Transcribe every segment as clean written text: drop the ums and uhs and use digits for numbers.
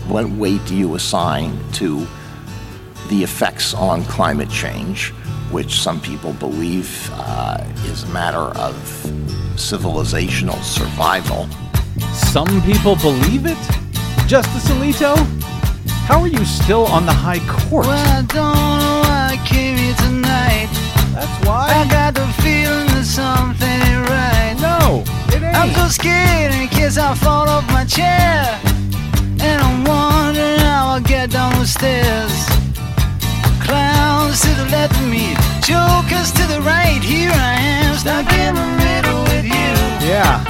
what weight do you assign to the effects on climate change, which some people believe is a matter of civilizational survival? Some people believe it? Justice Alito? How are you still on the high court? Well, I don't know why I came here tonight. That's why? I got the feeling that something ain't right. No, it ain't. I'm so scared in case I fall off my chair. And I'm wondering how I'll get down the stairs. Clowns to the left of me, jokers to the right. Here I am, stuck in the middle with you. Yeah.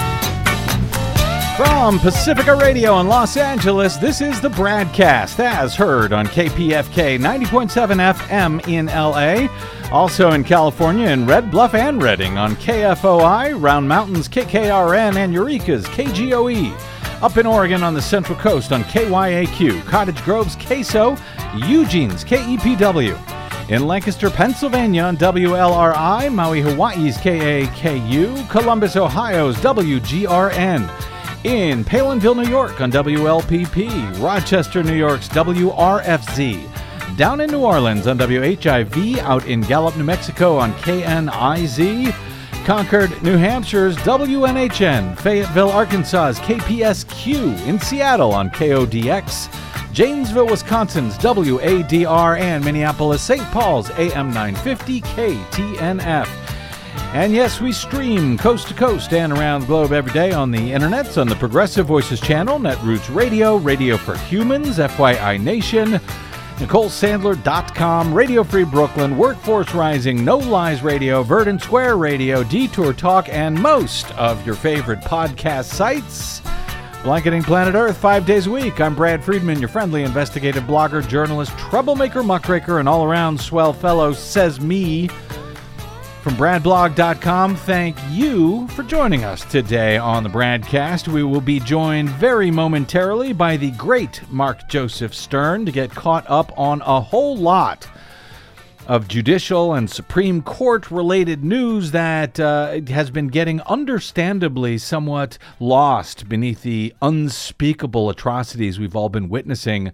From Pacifica Radio in Los Angeles, this is the Bradcast, as heard on KPFK 90.7 FM in LA. Also in California in Red Bluff and Redding on KFOI, Round Mountains KKRN, and Eureka's KGOE. Up in Oregon on the Central Coast on KYAQ, Cottage Grove's KSO, Eugene's KEPW. In Lancaster, Pennsylvania on WLRI, Maui, Hawaii's KAKU, Columbus, Ohio's WGRN. In Palinville, New York on WLPP, Rochester, New York's WRFZ. Down in New Orleans on WHIV, out in Gallup, New Mexico on KNIZ. Concord, New Hampshire's WNHN, Fayetteville, Arkansas's KPSQ, in Seattle on KODX, Janesville, Wisconsin's WADR, and Minneapolis, St. Paul's AM 950 KTNF. And yes, we stream coast to coast and around the globe every day on the internets, on the Progressive Voices channel, Netroots Radio, Radio for Humans, FYI Nation, NicoleSandler.com, Radio Free Brooklyn, Workforce Rising, No Lies Radio, Verdant Square Radio, Detour Talk, and most of your favorite podcast sites. Blanketing planet Earth 5 days a week. I'm Brad Friedman, your friendly investigative blogger, journalist, troublemaker, muckraker, and all-around swell fellow, says me. From BradBlog.com, thank you for joining us today on the Bradcast. We will be joined very momentarily by the great Mark Joseph Stern to get caught up on a whole lot of judicial and Supreme Court-related news that has been getting understandably somewhat lost beneath the unspeakable atrocities we've all been witnessing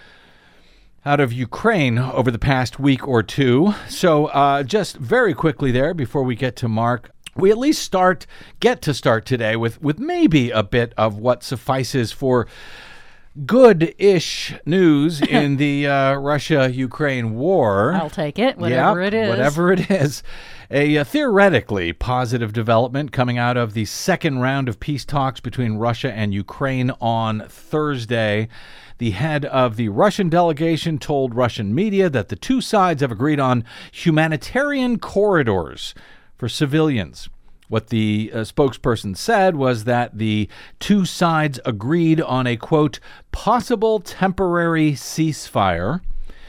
out of Ukraine over the past week or two. So just very quickly there, before we get to Mark, we at least get to start today with maybe a bit of what suffices for good-ish news in the Russia-Ukraine war. I'll take it, whatever it is. Whatever it is. A theoretically positive development coming out of the second round of peace talks between Russia and Ukraine on Thursday. The head of the Russian delegation told Russian media that the two sides have agreed on humanitarian corridors for civilians. What the spokesperson said was that the two sides agreed on a, quote, possible temporary ceasefire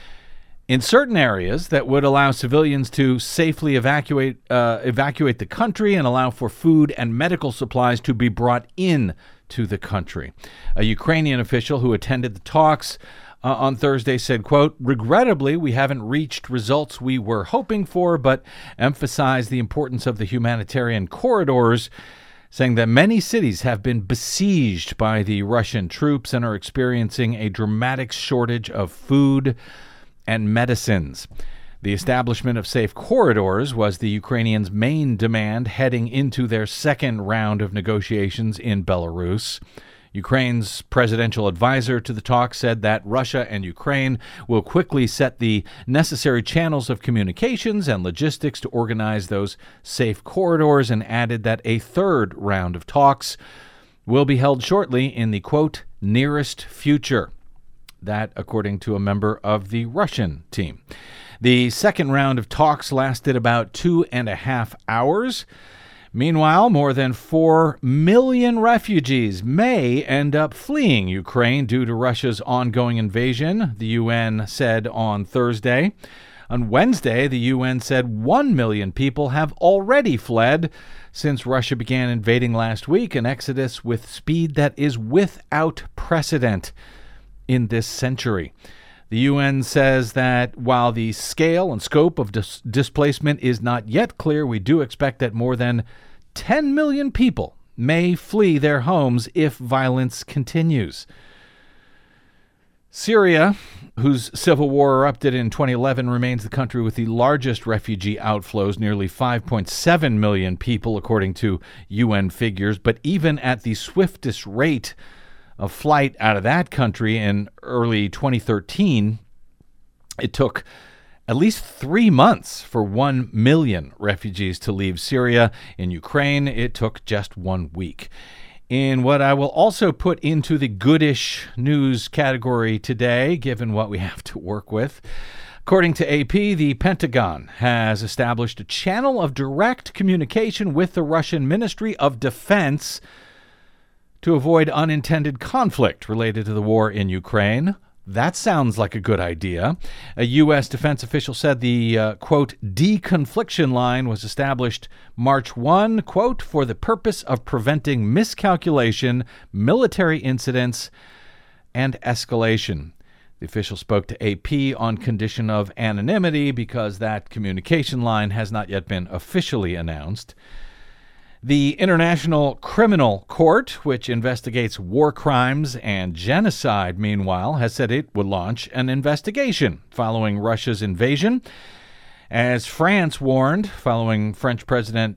in certain areas that would allow civilians to safely evacuate the country and allow for food and medical supplies to be brought in to the country. A Ukrainian official who attended the talks on Thursday said, quote, regrettably, we haven't reached results we were hoping for, but emphasized the importance of the humanitarian corridors, saying that many cities have been besieged by the Russian troops and are experiencing a dramatic shortage of food and medicines. The establishment of safe corridors was the Ukrainians' main demand heading into their second round of negotiations in Belarus. Ukraine's presidential advisor to the talks said that Russia and Ukraine will quickly set the necessary channels of communications and logistics to organize those safe corridors, and added that a third round of talks will be held shortly in the, quote, nearest future. That, according to a member of the Russian team. The second round of talks lasted about 2.5 hours. Meanwhile, more than 4 million refugees may end up fleeing Ukraine due to Russia's ongoing invasion, the UN said on Thursday. On Wednesday, the UN said 1 million people have already fled since Russia began invading last week, an exodus with speed that is without precedent in this century. The UN says that while the scale and scope of displacement is not yet clear, we do expect that more than 10 million people may flee their homes if violence continues. Syria, whose civil war erupted in 2011, remains the country with the largest refugee outflows, nearly 5.7 million people, according to UN figures. But even at the swiftest rate of flight out of that country in early 2013, it took at least 3 months for 1 million refugees to leave Syria. In Ukraine, it took just 1 week. In what I will also put into the goodish news category today, given what we have to work with, according to AP, the Pentagon has established a channel of direct communication with the Russian Ministry of Defense to avoid unintended conflict related to the war in Ukraine. That sounds like a good idea. A U.S. defense official said the, quote, deconfliction line was established March 1, quote, for the purpose of preventing miscalculation, military incidents, and escalation. The official spoke to AP on condition of anonymity because that communication line has not yet been officially announced. The International Criminal Court, which investigates war crimes and genocide, meanwhile, has said it would launch an investigation following Russia's invasion. As France warned, following French President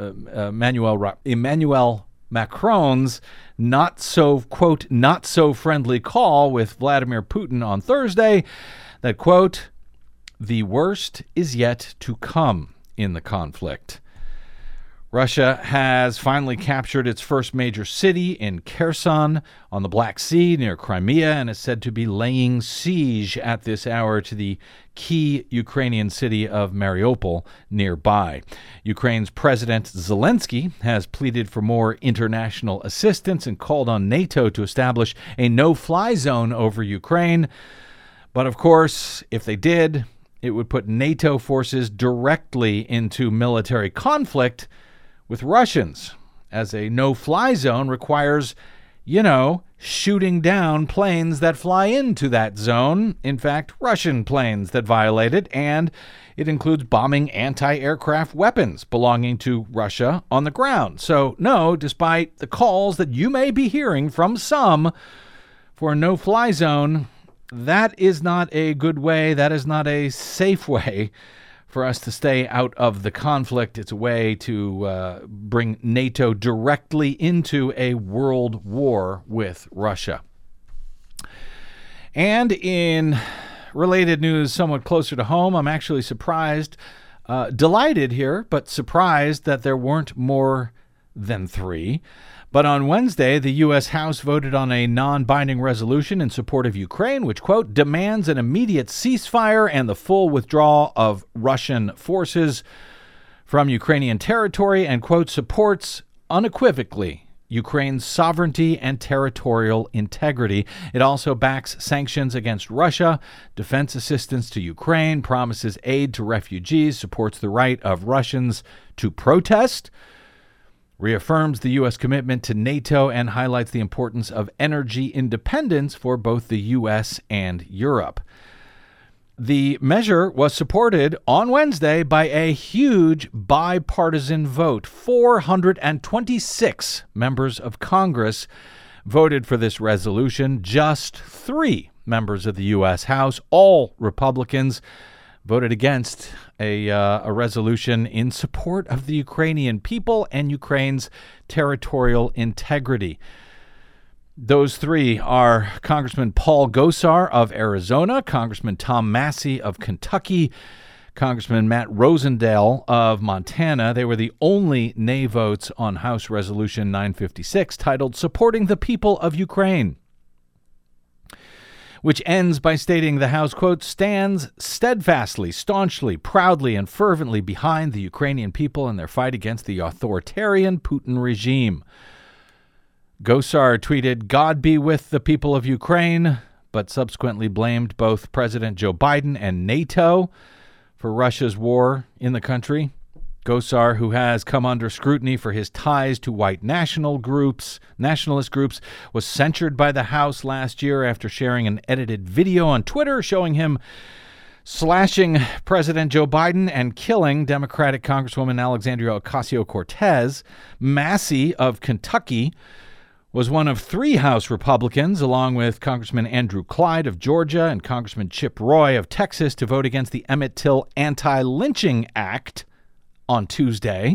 Emmanuel Macron's not so friendly call with Vladimir Putin on Thursday, that, quote, the worst is yet to come in the conflict. Russia has finally captured its first major city in Kherson on the Black Sea near Crimea and is said to be laying siege at this hour to the key Ukrainian city of Mariupol nearby. Ukraine's President Zelensky has pleaded for more international assistance and called on NATO to establish a no-fly zone over Ukraine. But of course, if they did, it would put NATO forces directly into military conflict with Russians, as a no-fly zone requires, shooting down planes that fly into that zone. In fact, Russian planes that violate it, and it includes bombing anti-aircraft weapons belonging to Russia on the ground. So, no, despite the calls that you may be hearing from some for a no-fly zone, that is not a good way, that is not a safe way for us to stay out of the conflict. It's a way to bring NATO directly into a world war with Russia. And in related news somewhat closer to home, I'm actually delighted here, but surprised that there weren't more than 3. But on Wednesday, the U.S. House voted on a non-binding resolution in support of Ukraine, which, quote, demands an immediate ceasefire and the full withdrawal of Russian forces from Ukrainian territory and, quote, supports unequivocally Ukraine's sovereignty and territorial integrity. It also backs sanctions against Russia, defense assistance to Ukraine, promises aid to refugees, supports the right of Russians to protest, reaffirms the U.S. commitment to NATO, and highlights the importance of energy independence for both the U.S. and Europe. The measure was supported on Wednesday by a huge bipartisan vote. 426 members of Congress voted for this resolution. Just 3 members of the U.S. House, all Republicans, voted against a resolution in support of the Ukrainian people and Ukraine's territorial integrity. Those 3 are Congressman Paul Gosar of Arizona, Congressman Tom Massey of Kentucky, Congressman Matt Rosendale of Montana. They were the only nay votes on House Resolution 956, titled Supporting the People of Ukraine, which ends by stating the House, quote, stands steadfastly, staunchly, proudly, and fervently behind the Ukrainian people in their fight against the authoritarian Putin regime. Gosar tweeted, God be with the people of Ukraine, but subsequently blamed both President Joe Biden and NATO for Russia's war in the country. Gosar, who has come under scrutiny for his ties to white nationalist groups, was censured by the House last year after sharing an edited video on Twitter showing him slashing President Joe Biden and killing Democratic Congresswoman Alexandria Ocasio-Cortez. Massey of Kentucky was one of 3 House Republicans, along with Congressman Andrew Clyde of Georgia and Congressman Chip Roy of Texas, to vote against the Emmett Till Anti-Lynching Act on Tuesday.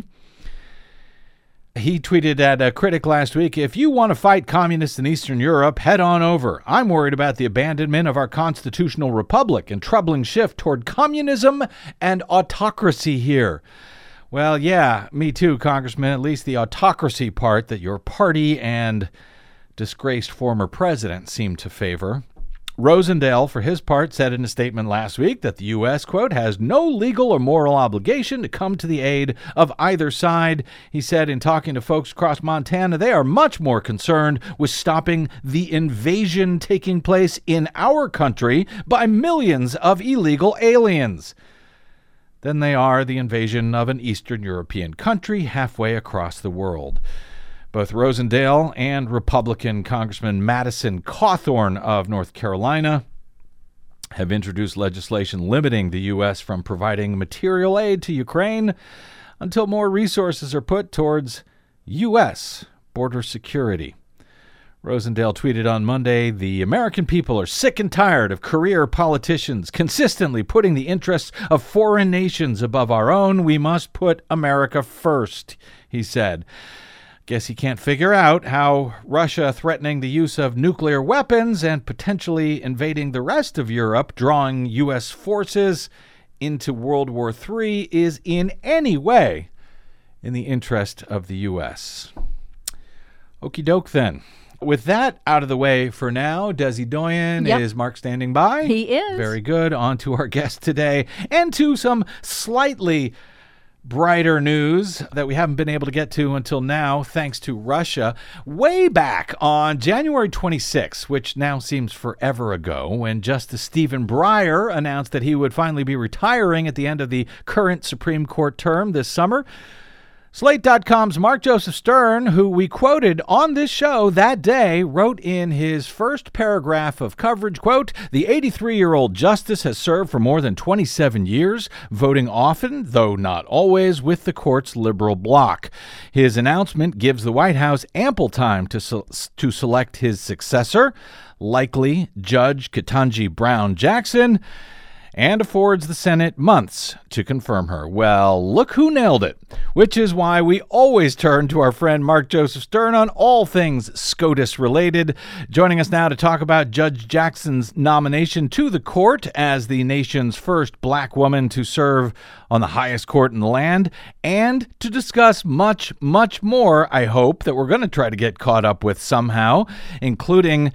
He tweeted at a critic last week, "If you want to fight communists in Eastern Europe, head on over. I'm worried about the abandonment of our constitutional republic and troubling shift toward communism and autocracy here." Well, yeah, me too, Congressman, at least the autocracy part that your party and disgraced former president seem to favor. Rosendale, for his part, said in a statement last week that the U.S., quote, has no legal or moral obligation to come to the aid of either side. He said in talking to folks across Montana, they are much more concerned with stopping the invasion taking place in our country by millions of illegal aliens than they are the invasion of an Eastern European country halfway across the world. Both Rosendale and Republican Congressman Madison Cawthorn of North Carolina have introduced legislation limiting the U.S. from providing material aid to Ukraine until more resources are put towards U.S. border security. Rosendale tweeted on Monday, "The American people are sick and tired of career politicians consistently putting the interests of foreign nations above our own. We must put America first," he said. Guess he can't figure out how Russia threatening the use of nuclear weapons and potentially invading the rest of Europe, drawing U.S. forces into World War III, is in any way in the interest of the U.S. Okie doke then. With that out of the way for now, Desi Doyen, Yep. Is Mark standing by? He is. Very good. On to our guest today and to some slightly brighter news that we haven't been able to get to until now, thanks to Russia. Way back on January 26, which now seems forever ago, when Justice Stephen Breyer announced that he would finally be retiring at the end of the current Supreme Court term this summer, Slate.com's Mark Joseph Stern, who we quoted on this show that day, wrote in his first paragraph of coverage, quote, "The 83-year-old justice has served for more than 27 years, voting often, though not always, with the court's liberal bloc. His announcement gives the White House ample time to select his successor, likely Judge Ketanji Brown Jackson, and affords the Senate months to confirm her." Well, look who nailed it, which is why we always turn to our friend Mark Joseph Stern on all things SCOTUS related. Joining us now to talk about Judge Jackson's nomination to the court as the nation's first black woman to serve on the highest court in the land, and to discuss much, much more, I hope, that we're going to try to get caught up with somehow, including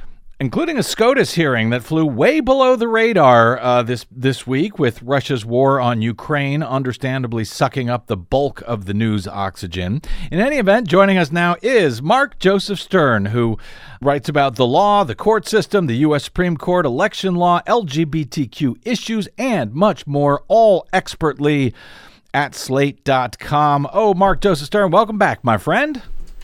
a SCOTUS hearing that flew way below the radar this week, with Russia's war on Ukraine understandably sucking up the bulk of the news oxygen. In any event, joining us now is Mark Joseph Stern, who writes about the law, the court system, the U.S. Supreme Court, election law, LGBTQ issues, and much more, all expertly at Slate.com. Oh, Mark Joseph Stern, welcome back, my friend.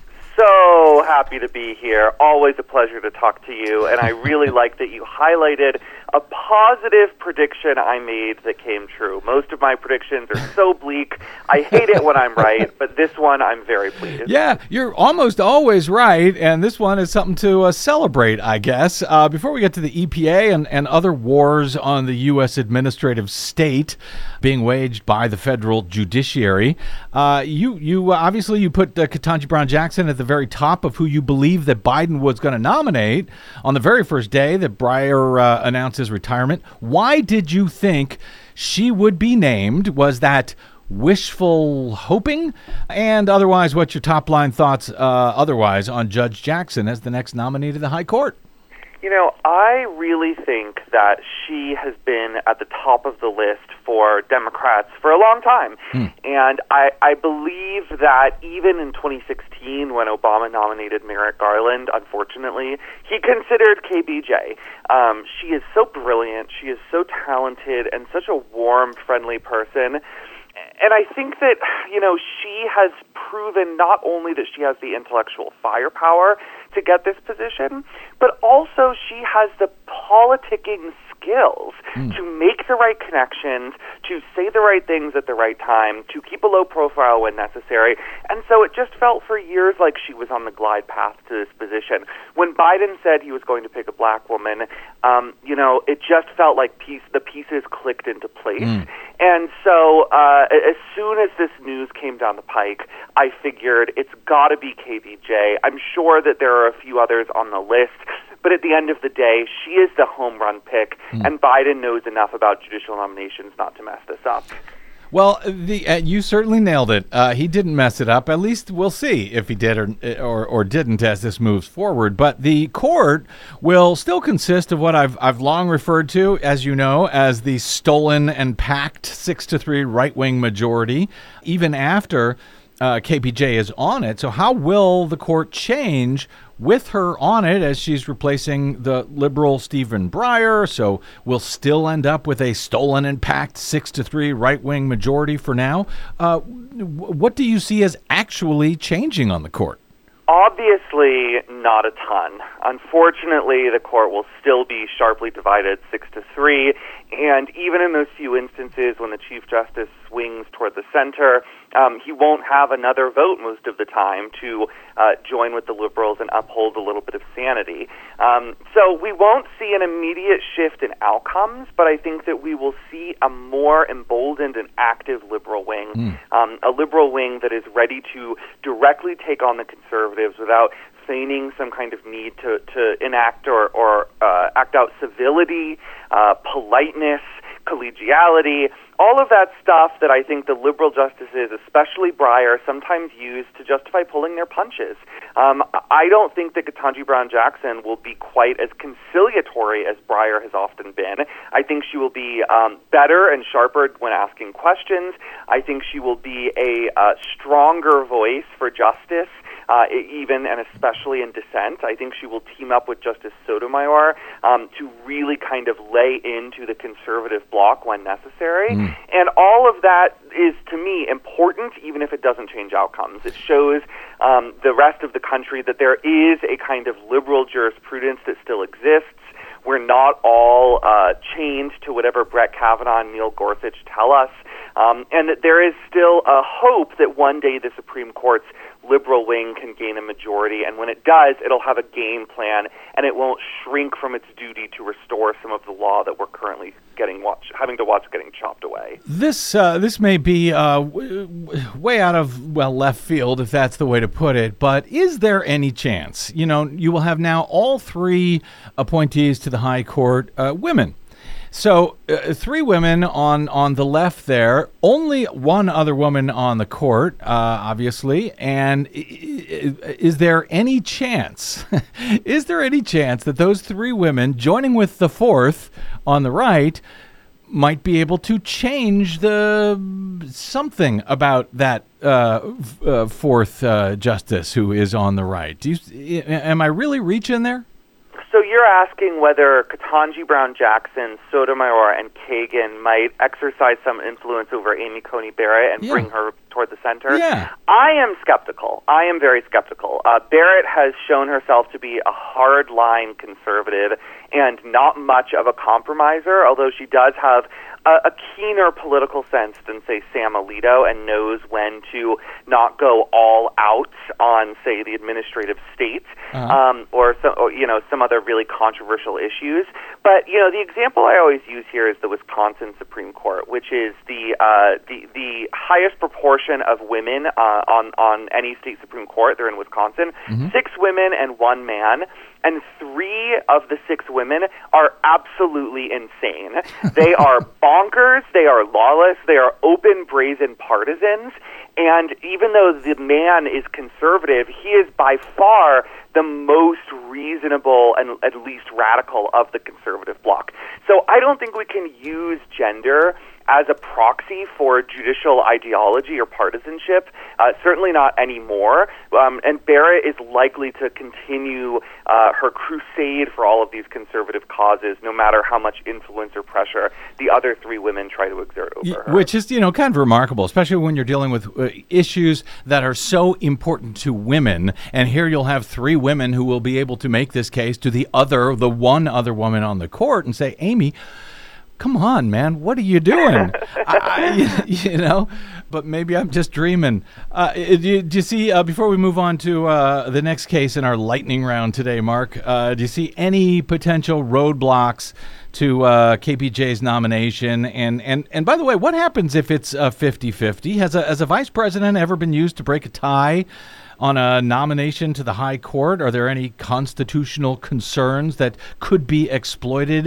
So happy to be here. Always a pleasure to talk to you. And I really like that you highlighted a positive prediction I made that came true. Most of my predictions are so bleak. I hate it when I'm right, but this one I'm very pleased. Yeah, you're almost always right, and this one is something to celebrate, I guess. Before we get to the EPA and other wars on the U.S. administrative state being waged by the federal judiciary, you obviously you put Ketanji Brown Jackson at the very top of who you believe that Biden was going to nominate on the very first day that Breyer announced his retirement. Why did you think she would be named? Was that wishful hoping? And otherwise, what's your top line thoughts otherwise on Judge Jackson as the next nominee to the High Court? You know, I really think that she has been at the top of the list for Democrats for a long time. And I believe that even in 2016, when Obama nominated Merrick Garland, unfortunately, he considered KBJ. She is so brilliant, she is so talented, and such a warm, friendly person. And I think that, you know, she has proven not only that she has the intellectual firepower to get this position, but also she has the politicking skills to make the right connections, to say the right things at the right time, to keep a low profile when necessary. And so it just felt for years like she was on the glide path to this position. When Biden said he was going to pick a black woman, it just felt like the pieces clicked into place. And so as soon as this news came down the pike, I figured it's got to be KVJ. I'm sure that there are a few others on the list, but at the end of the day, she is the home run pick, and Biden knows enough about judicial nominations not to mess this up. Well, you certainly nailed it. He didn't mess it up. At least we'll see if he did or didn't as this moves forward. But the court will still consist of what I've long referred to, as you know, as the stolen and packed 6-3 right-wing majority, even after KPJ is on it. So how will the court change with her on it as she's replacing the liberal Stephen Breyer? So we'll still end up with a stolen and packed 6-3 right-wing majority for now. What do you see as actually changing on the court? Obviously, not a ton. Unfortunately, the court will still be sharply divided 6-3, and even in those few instances when the Chief Justice swings toward the center, he won't have another vote most of the time to join with the liberals and uphold a little bit of sanity. So we won't see an immediate shift in outcomes, but I think that we will see a more emboldened and active liberal wing, a liberal wing that is ready to directly take on the conservatives without feigning some kind of need to enact or act out civility, politeness, collegiality, all of that stuff that I think the liberal justices, especially Breyer, sometimes use to justify pulling their punches. I don't think that Ketanji Brown Jackson will be quite as conciliatory as Breyer has often been. I think she will be better and sharper when asking questions. I think she will be a stronger voice for justice, even and especially in dissent. I think she will team up with Justice Sotomayor to really kind of lay into the conservative bloc when necessary. And all of that is, to me, important, even if it doesn't change outcomes. It shows the rest of the country that there is a kind of liberal jurisprudence that still exists. We're not all chained to whatever Brett Kavanaugh and Neil Gorsuch tell us, and that there is still a hope that one day the Supreme Court's liberal wing can gain a majority, and when it does, it'll have a game plan, and it won't shrink from its duty to restore some of the law that we're currently having to watch getting chopped away. This may be way out of left field, if that's the way to put it. But is there any chance? You will have now all three appointees to the High Court women. So 3 women on the left there, only one other woman on the court, obviously. And is there any chance? Is there any chance that those 3 women, joining with the 4th on the right, might be able to change something about that 4th justice who is on the right? Am I really reaching there? So you're asking whether Ketanji Brown Jackson, Sotomayor, and Kagan might exercise some influence over Amy Coney Barrett and bring her toward the center? Yeah. I am skeptical. I am very skeptical. Barrett has shown herself to be a hard-line conservative and not much of a compromiser, although she does have a keener political sense than, say, Sam Alito, and knows when to not go all out on, say, the administrative state or some other really controversial issues. But the example I always use here is the Wisconsin Supreme Court, which is the highest proportion of women on any state Supreme Court. They're in Wisconsin. 6 women and 1 man. And 3 of the 6 women are absolutely insane. They are bonkers, they are lawless, they are open, brazen partisans, and even though the man is conservative, he is by far the most reasonable and at least radical of the conservative bloc. So I don't think we can use gender as a proxy for judicial ideology or partisanship. Certainly not anymore. And Barrett is likely to continue her crusade for all of these conservative causes, no matter how much influence or pressure the other three women try to exert over her. Which is, kind of remarkable, especially when you're dealing with issues that are so important to women. And here you'll have three women who will be able to make this case to the one other woman on the court and say, Amy, come on, man, what are you doing? But maybe I'm just dreaming. Do you see, before we move on to the next case in our lightning round today, Mark, do you see any potential roadblocks to KPJ's nomination? And by the way, what happens if it's 50-50? Has a vice president ever been used to break a tie on a nomination to the high court? Are there any constitutional concerns that could be exploited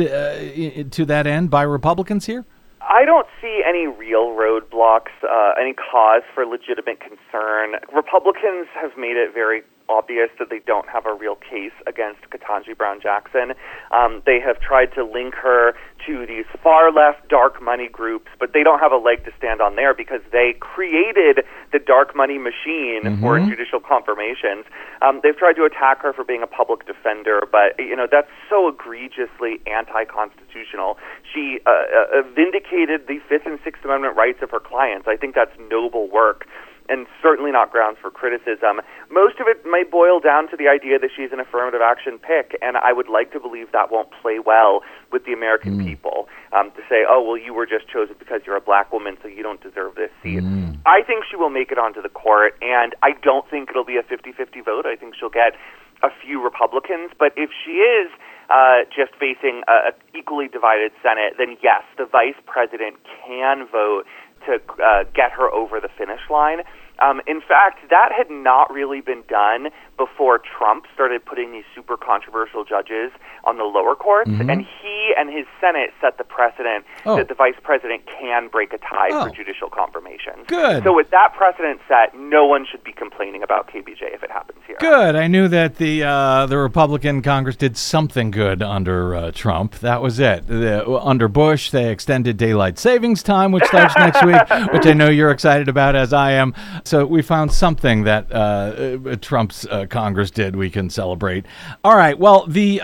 to that end by Republicans here? I don't see any real roadblocks, any cause for legitimate concern. Republicans have made it very obvious that they don't have a real case against Ketanji Brown Jackson. They have tried to link her to these far-left dark money groups, but they don't have a leg to stand on there because they created the dark money machine for judicial confirmations. They've tried to attack her for being a public defender, but that's so egregiously anti-constitutional. She vindicated the Fifth and Sixth Amendment rights of her clients. I think that's noble work, and certainly not grounds for criticism. Most of it might boil down to the idea that she's an affirmative action pick, and I would like to believe that won't play well with the American people, to say, oh, well, you were just chosen because you're a black woman, so you don't deserve this seat. I think she will make it onto the court, and I don't think it'll be a 50-50 vote. I think she'll get a few Republicans, but if she is just facing an equally divided Senate, then yes, the vice president can vote to get her over the finish line. In fact, that had not really been done before Trump started putting these super controversial judges on the lower courts, and he and his Senate set the precedent that the vice president can break a tie for judicial confirmation. Good. So with that precedent set, no one should be complaining about KBJ if it happens here. Good. I knew that the Republican Congress did something good under Trump. That was it. Under Bush, they extended daylight savings time, which starts next week, which I know you're excited about, as I am. So we found something that Trump's Congress did we can celebrate. All right. Well,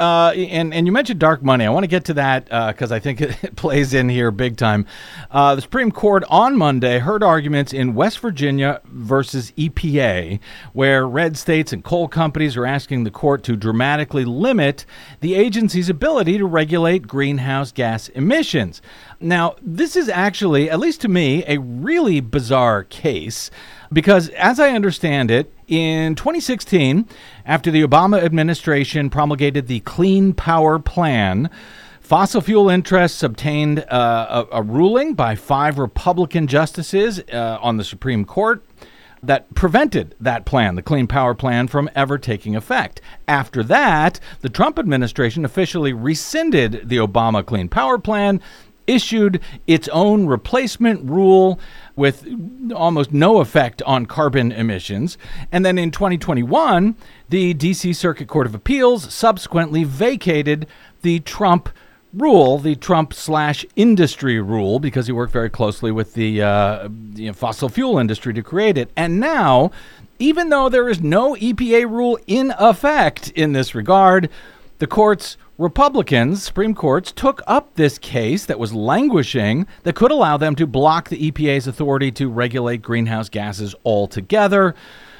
and you mentioned dark money. I want to get to that because I think it plays in here big time. The Supreme Court on Monday heard arguments in West Virginia versus EPA, where red states and coal companies are asking the court to dramatically limit the agency's ability to regulate greenhouse gas emissions. Now, this is actually, at least to me, a really bizarre case because, as I understand it, in 2016, after the Obama administration promulgated the Clean Power Plan, fossil fuel interests obtained a ruling by 5 Republican justices on the Supreme Court that prevented that plan, the Clean Power Plan, from ever taking effect. After that, the Trump administration officially rescinded the Obama Clean Power Plan, issued its own replacement rule with almost no effect on carbon emissions. And then in 2021, the D.C. Circuit Court of Appeals subsequently vacated the Trump rule, the Trump/industry rule, because he worked very closely with the fossil fuel industry to create it. And now, even though there is no EPA rule in effect in this regard, the court's Republicans, Supreme Courts, took up this case that was languishing that could allow them to block the EPA's authority to regulate greenhouse gases altogether.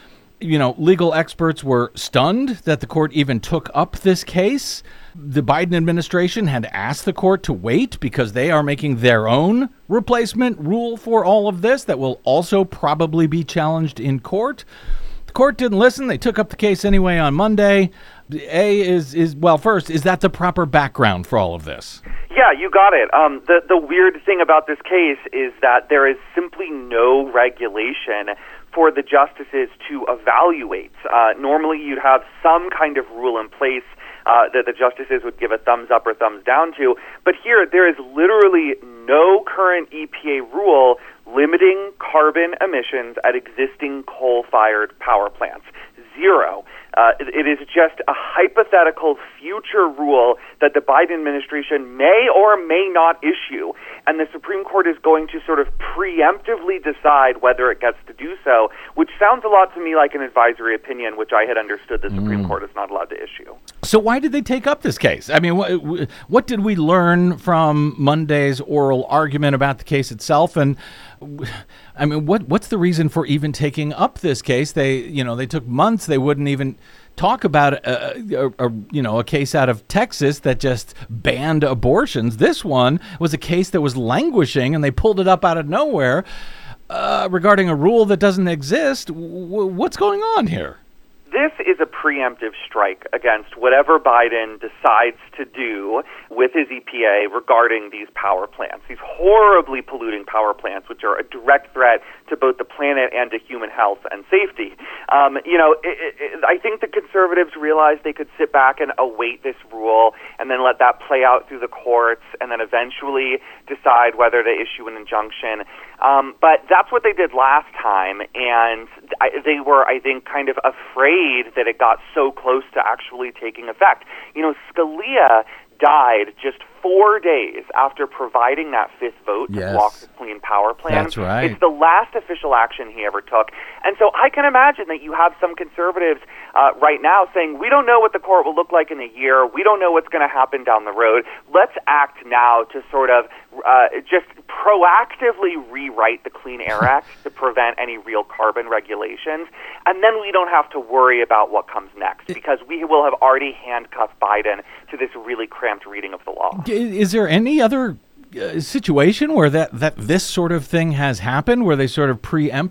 Legal experts were stunned that the court even took up this case. The Biden administration had asked the court to wait because they are making their own replacement rule for all of this that will also probably be challenged in court. The court didn't listen. They took up the case anyway on Monday. First, is that the proper background for all of this? Yeah, you got it. The weird thing about this case is that there is simply no regulation for the justices to evaluate. Normally, you'd have some kind of rule in place that the justices would give a thumbs up or thumbs down to. But here, there is literally no current EPA rule limiting carbon emissions at existing coal-fired power plants. Zero. It is just a hypothetical future rule that the Biden administration may or may not issue, and the Supreme Court is going to sort of preemptively decide whether it gets to do so, which sounds a lot to me like an advisory opinion, which I had understood the Supreme Court is not allowed to issue. So why did they take up this case? I mean, what did we learn from Monday's oral argument about the case itself? And I mean, what's the reason for even taking up this case? They took months. They wouldn't even talk about a case out of Texas that just banned abortions. This one was a case that was languishing, and they pulled it up out of nowhere regarding a rule that doesn't exist. What's going on here? This is a preemptive strike against whatever Biden decides to do with his EPA regarding these power plants, these horribly polluting power plants, which are a direct threat to both the planet and to human health and safety. I think the conservatives realized they could sit back and await this rule and then let that play out through the courts and then eventually decide whether to issue an injunction. But that's what they did last time, and they were, I think, kind of afraid that it got so close to actually taking effect. Scalia died just 4 days after providing that fifth vote to block the Clean Power Plan. That's right. It's the last official action he ever took. And so I can imagine that you have some conservatives right now saying, we don't know what the court will look like in a year. We don't know what's going to happen down the road. Let's act now to sort of just proactively rewrite the Clean Air Act to prevent any real carbon regulations. And then we don't have to worry about what comes next because we will have already handcuffed Biden to this really cramped reading of the law. Is there any other situation where that this sort of thing has happened, where they sort of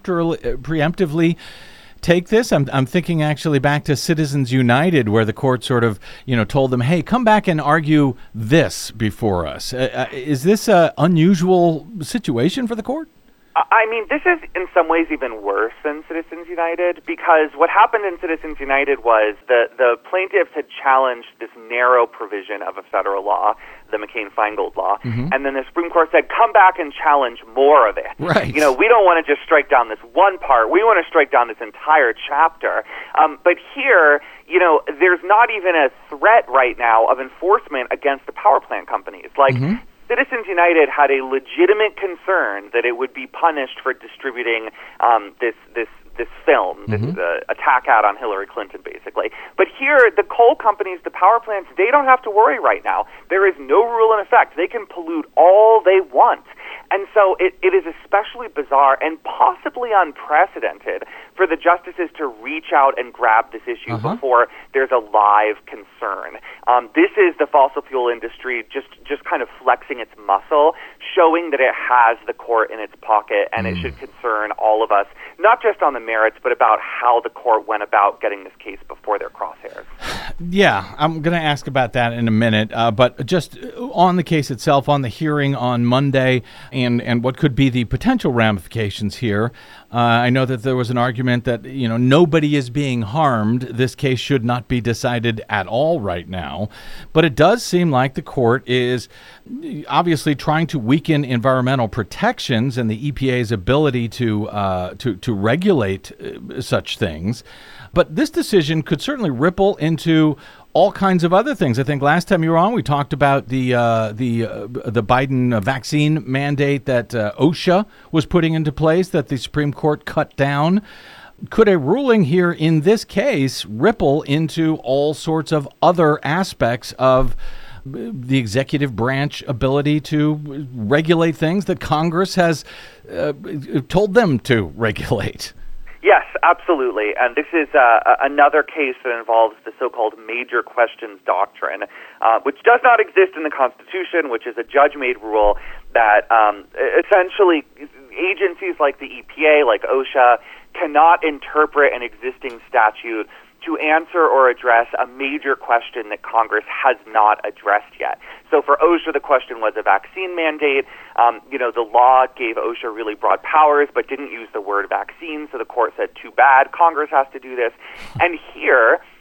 preemptively take this? I'm thinking actually back to Citizens United, where the court sort of told them, hey, come back and argue this before us. Is this an unusual situation for the court? I mean, this is in some ways even worse than Citizens United, because what happened in Citizens United was the plaintiffs had challenged this narrow provision of a federal law, the McCain-Feingold law, and then the Supreme Court said, come back and challenge more of it. Right. We don't want to just strike down this one part. We want to strike down this entire chapter. But here, there's not even a threat right now of enforcement against the power plant companies. Citizens United had a legitimate concern that it would be punished for distributing this film, this attack ad on Hillary Clinton, basically. But here, the coal companies, the power plants, they don't have to worry right now. There is no rule in effect. They can pollute all they want. And so it is especially bizarre and possibly unprecedented for the justices to reach out and grab this issue before there's a live concern. This is the fossil fuel industry just kind of flexing its muscle, showing that it has the court in its pocket, and it should concern all of us, not just on the merits, but about how the court went about getting this case before their crosshairs. Yeah, I'm going to ask about that in a minute, but just on the case itself, on the hearing on Monday, and what could be the potential ramifications here. I know that there was an argument that, nobody is being harmed. This case should not be decided at all right now. But it does seem like the court is obviously trying to weaken environmental protections and the EPA's ability to regulate such things. But this decision could certainly ripple into all kinds of other things. I think last time you were on, we talked about the Biden vaccine mandate that OSHA was putting into place that the Supreme Court cut down. Could a ruling here in this case ripple into all sorts of other aspects of the executive branch ability to regulate things that Congress has told them to regulate? Yes, absolutely. And this is another case that involves the so-called major questions doctrine, which does not exist in the Constitution, which is a judge-made rule that essentially agencies like the EPA, like OSHA, cannot interpret an existing statute to answer or address a major question that Congress has not addressed yet. So for OSHA, the question was a vaccine mandate. The law gave OSHA really broad powers, but didn't use the word vaccine. So the court said, too bad, Congress has to do this. And here,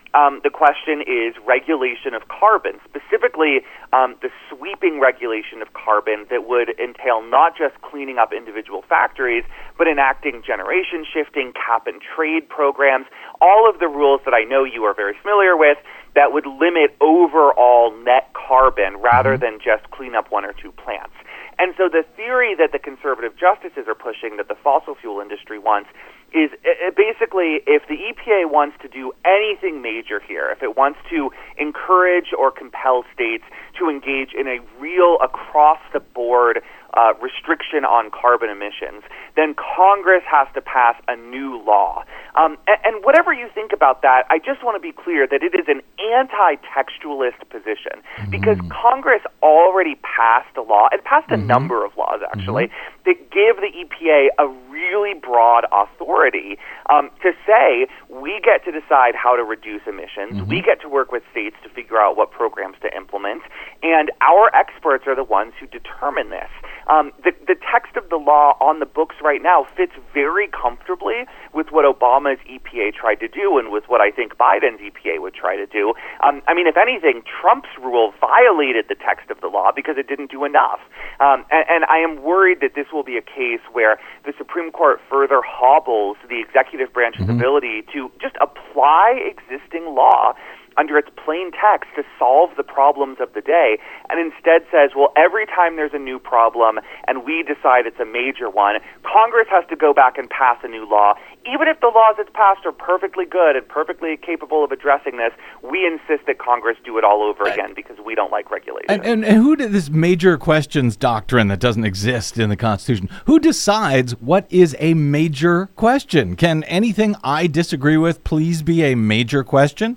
The question is regulation of carbon, specifically the sweeping regulation of carbon that would entail not just cleaning up individual factories, but enacting generation shifting, cap and trade programs, all of the rules that I know you are very familiar with that would limit overall net carbon rather than just clean up one or two plants. And so the theory that the conservative justices are pushing, that the fossil fuel industry wants, is basically if the EPA wants to do anything major here, if it wants to encourage or compel states to engage in a real across-the-board restriction on carbon emissions, then Congress has to pass a new law. And whatever you think about that, I just want to be clear that it is an anti-textualist position because Congress already passed a law, it passed a number of laws actually, that give the EPA a really broad authority to say we get to decide how to reduce emissions, we get to work with states to figure out what programs to implement, and our experts are the ones who determine this. The text of the law on the books right now fits very comfortably with what Obama's EPA tried to do and with what I think Biden's EPA would try to do. I mean, if anything, Trump's rule violated the text of the law because it didn't do enough. And I am worried that this will be a case where the Supreme Court further hobbles the executive branch's ability to just apply existing law under its plain text to solve the problems of the day, and instead says, well, every time there's a new problem and we decide it's a major one, Congress has to go back and pass a new law. Even if the laws it's passed are perfectly good and perfectly capable of addressing this, we insist that Congress do it all over again because we don't like regulation. And who did this major questions doctrine that doesn't exist in the Constitution? Who decides what is a major question? Can anything I disagree with please be a major question?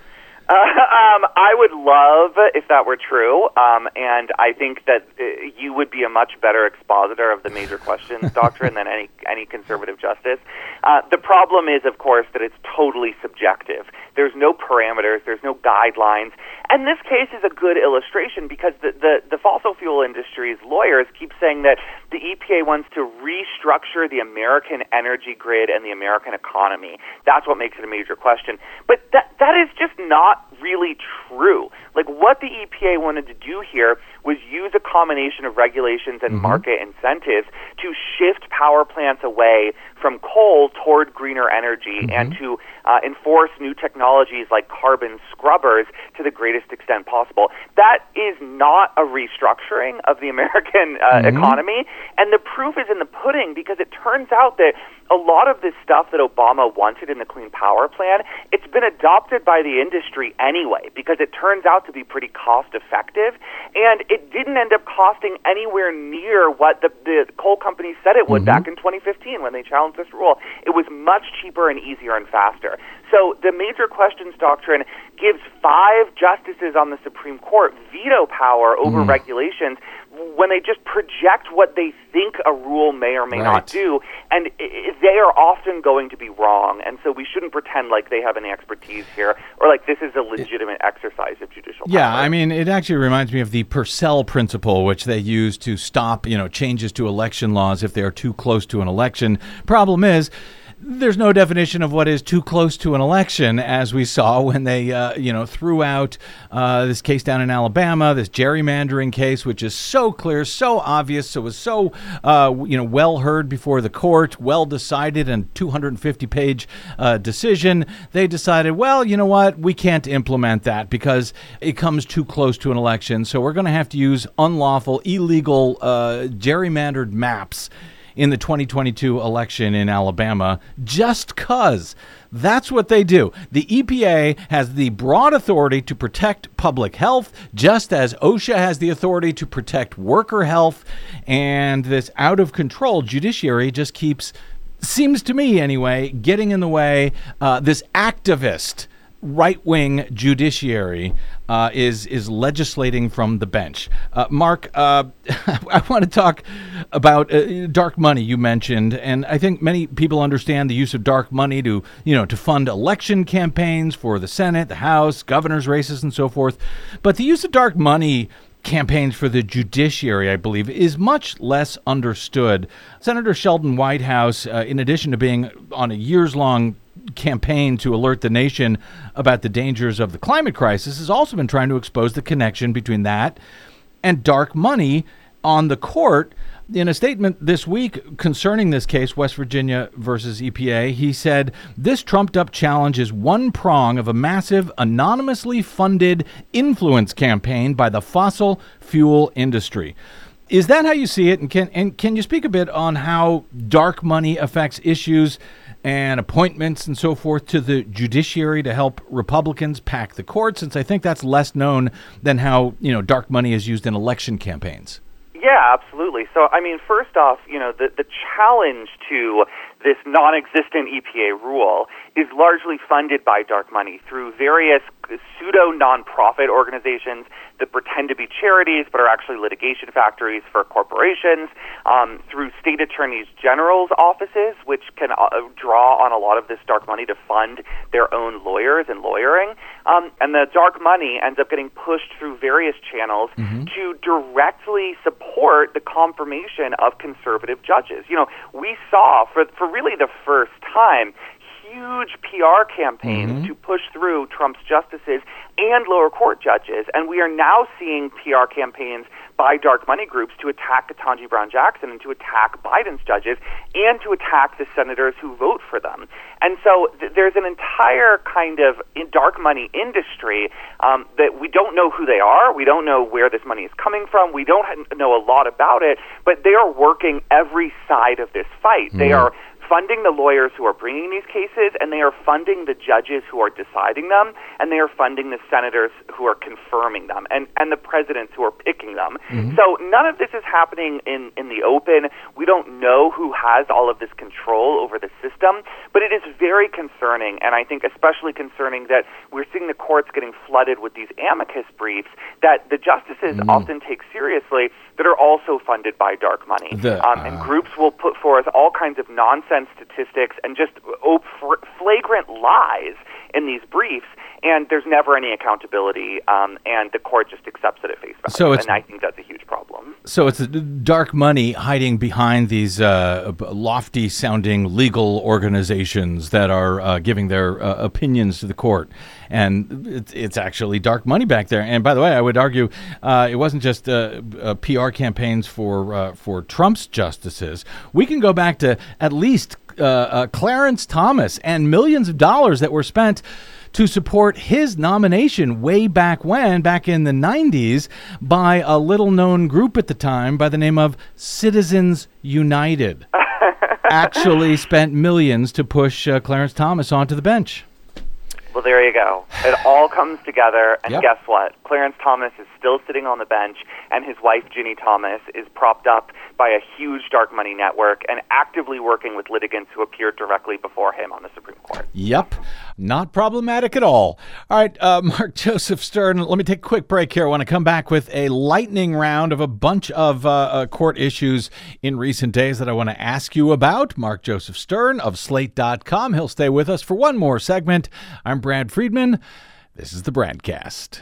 I would love if that were true, and I think that you would be a much better expositor of the major questions doctrine than any conservative justice. The problem is, of course, that it's totally subjective. There's no parameters, there's no guidelines, and this case is a good illustration because the fossil fuel industry's lawyers keep saying that the EPA wants to restructure the American energy grid and the American economy. That's what makes it a major question. But that is just not really true. Like, what the EPA wanted to do here was use a combination of regulations and market incentives to shift power plants away from coal toward greener energy and to enforce new technologies like carbon scrubbers to the greatest extent possible. That is not a restructuring of the American economy, and the proof is in the pudding because it turns out that a lot of this stuff that Obama wanted in the Clean Power Plan, it's been adopted by the industry anyway because it turns out to be pretty cost-effective, and it didn't end up costing anywhere near what the coal companies said it would back in 2015 when they challenged this rule. It was much cheaper and easier and faster. So the major questions doctrine gives 5 justices on the Supreme Court veto power over regulations when they just project what they think a rule may or may not do, and they are often going to be wrong, and so we shouldn't pretend like they have any expertise here or like this is a legitimate exercise of judicial power. Yeah, I mean, it actually reminds me of the Purcell principle, which they use to stop, changes to election laws if they are too close to an election. Problem is, there's no definition of what is too close to an election, as we saw when they, threw out this case down in Alabama, this gerrymandering case, which is so clear, so obvious, so was so, well heard before the court, well decided, and 250-page decision. They decided, well, you know what, we can't implement that because it comes too close to an election, so we're going to have to use unlawful, illegal, gerrymandered maps in the 2022 election in Alabama, just 'cause. That's what they do. The EPA has the broad authority to protect public health, just as OSHA has the authority to protect worker health, and this out-of-control judiciary just keeps, seems to me anyway, getting in the way. This activist right-wing judiciary is legislating from the bench. Mark, I want to talk about dark money you mentioned, and I think many people understand the use of dark money to fund election campaigns for the Senate, the House, governor's races, and so forth. But the use of dark money campaigns for the judiciary, I believe, is much less understood. Senator Sheldon Whitehouse, in addition to being on a years-long campaign to alert the nation about the dangers of the climate crisis has also been trying to expose the connection between that and dark money on the court. In a statement this week concerning this case, West Virginia versus EPA, he said, "This trumped-up challenge is one prong of a massive, anonymously funded influence campaign by the fossil fuel industry." Is that how you see it? And can you speak a bit on how dark money affects issues and appointments and so forth to the judiciary to help Republicans pack the court, since I think that's less known than how, dark money is used in election campaigns? Yeah, absolutely. So, I mean, first off, the challenge to this non-existent EPA rule is largely funded by dark money through various pseudo-nonprofit organizations that pretend to be charities but are actually litigation factories for corporations, through state attorneys general's offices, which can draw on a lot of this dark money to fund their own lawyers and lawyering. And the dark money ends up getting pushed through various channels to directly support the confirmation of conservative judges. We saw for really the first time huge PR campaigns to push through Trump's justices and lower court judges, and we are now seeing PR campaigns by dark money groups to attack Ketanji Brown Jackson and to attack Biden's judges and to attack the senators who vote for them. And so there's an entire kind of dark money industry that we don't know who they are. We don't know where this money is coming from. We don't know a lot about it, but they are working every side of this fight. They are funding the lawyers who are bringing these cases, and they are funding the judges who are deciding them, and they are funding the senators who are confirming them, and the presidents who are picking them. So none of this is happening in the open. We don't know who has all of this control over the system, but it is very concerning, and I think especially concerning that we're seeing the courts getting flooded with these amicus briefs that the justices often take seriously that are also funded by dark money. And groups will put forth all kinds of nonsense statistics and just flagrant lies in these briefs, and there's never any accountability, and the court just accepts it at face value, and I think that's a huge problem. So it's dark money hiding behind these lofty-sounding legal organizations that are giving their opinions to the court, and it's actually dark money back there. And by the way, I would argue it wasn't just PR campaigns for Trump's justices. We can go back to at least Clarence Thomas and millions of dollars that were spent to support his nomination way back in the 90s, by a little-known group at the time by the name of Citizens United. Actually spent millions to push Clarence Thomas onto the bench. Well, there you go. It all comes together, and guess what? Clarence Thomas is still sitting on the bench, and his wife, Ginny Thomas, is propped up by a huge dark money network and actively working with litigants who appeared directly before him on the Supreme Court. Yep. Not problematic at all. All right, Mark Joseph Stern, let me take a quick break here. I want to come back with a lightning round of a bunch of court issues in recent days that I want to ask you about. Mark Joseph Stern of Slate.com. He'll stay with us for one more segment. I'm Brad Friedman. This is the Bradcast.